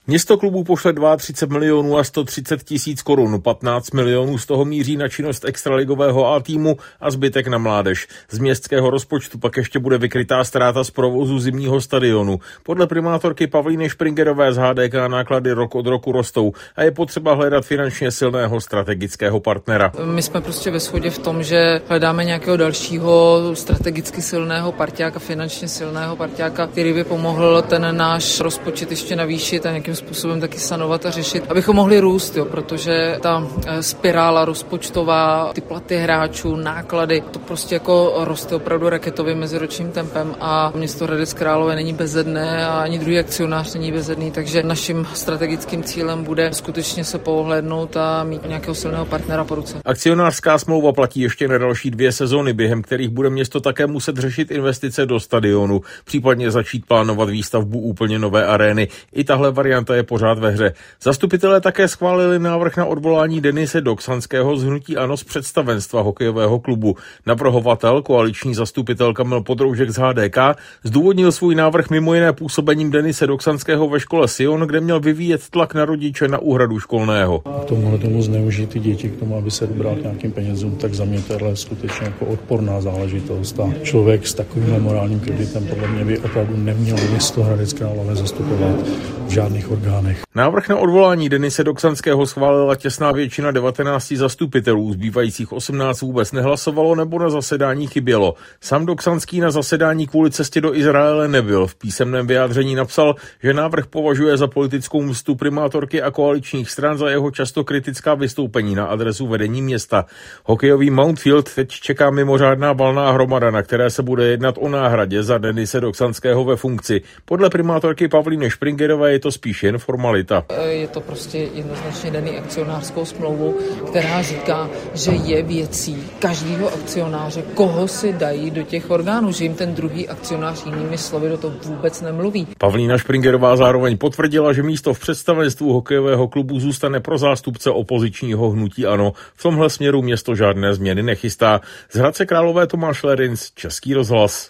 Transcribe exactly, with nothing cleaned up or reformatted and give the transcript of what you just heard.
Město klubu pošle třicet dva milionů a sto třicet tisíc korun, patnáct milionů z toho míří na činnost extraligového A týmu a zbytek na mládež. Z městského rozpočtu pak ještě bude vykrytá ztráta z provozu zimního stadionu. Podle primátorky Pavlíny Špringerové z H D K náklady rok od roku rostou a je potřeba hledat finančně silného strategického partnera. My jsme prostě ve shodě v tom, že hledáme nějakého dalšího strategicky silného parťáka, finančně silného parťáka, který by pomohl ten náš rozpočet ještě navýšit a nějakým způsobem taky sanovat a řešit, abychom mohli růst, jo, protože ta spirála rozpočtová, ty platy hráčů, náklady, to prostě jako roste opravdu raketovým meziročním tempem a město Hradec Králové není bezedné a ani druhý akcionář není bezedný, takže naším strategickým cílem bude skutečně se pohlédnout a mít nějakého silného partnera po ruce. Akcionářská smlouva platí ještě na další dvě sezóny, během kterých bude město také muset řešit investice do stadionu, případně začít plánovat výstavbu úplně nové arény. I tahle varianta je pořád ve hře. Zastupitelé také schválili návrh na odvolání Denise Doksanského z hnutí ANO z představenstva hokejového klubu. Navrhovatel, koaliční zastupitel Kamil Podroužek z H D K, zdůvodnil svůj návrh mimo jiné působením Denise Doksanského ve škole Sion, kde měl vyvíjet tlak na rodiče na úhradu školného. K tomuhle tomu zneužít ty děti k tomu, aby se dobral k nějakým penězům, tak za mě tohle je skutečně jako odporná záležitost. A člověk s takovým morálním kreditem podle mě by opravdu neměl město Hradec Králové zastupovat v žádných orgánech. Návrh na odvolání Denise Doksanského schválila těsná většina devatenácti zastupitelů, zbývajících osmnáct vůbec nehlasovalo nebo na zasedání chybělo. Sam Doksanský na zasedání kvůli cestě do Izraele nebyl. V písemném vyjádření napsal, že návrh považuje za politickou mstu primátorky a koaličních stran za jeho často kritická vystoupení na adresu vedení města. Hokejový Mountfield teď čeká mimořádná valná hromada, na které se bude jednat o náhradě za Denise Doksanského ve funkci. Podle primátorky Pavlíny Špringerové je to spíš jen formalita. Je to prostě jednoznačně daný akcionářskou smlouvou, která říká, že je věcí každého akcionáře, koho si dají do těch orgánů, že jim ten druhý akcionář jinými slovy do toho vůbec nemluví. Pavlína Špringerová zároveň potvrdila, že místo v představenstvu hokejového klubu zůstane pro zástupce opozičního hnutí ANO. V tomhle směru město žádné změny nechystá. Z Hradce Králové Tomáš Lerinc, Český rozhlas.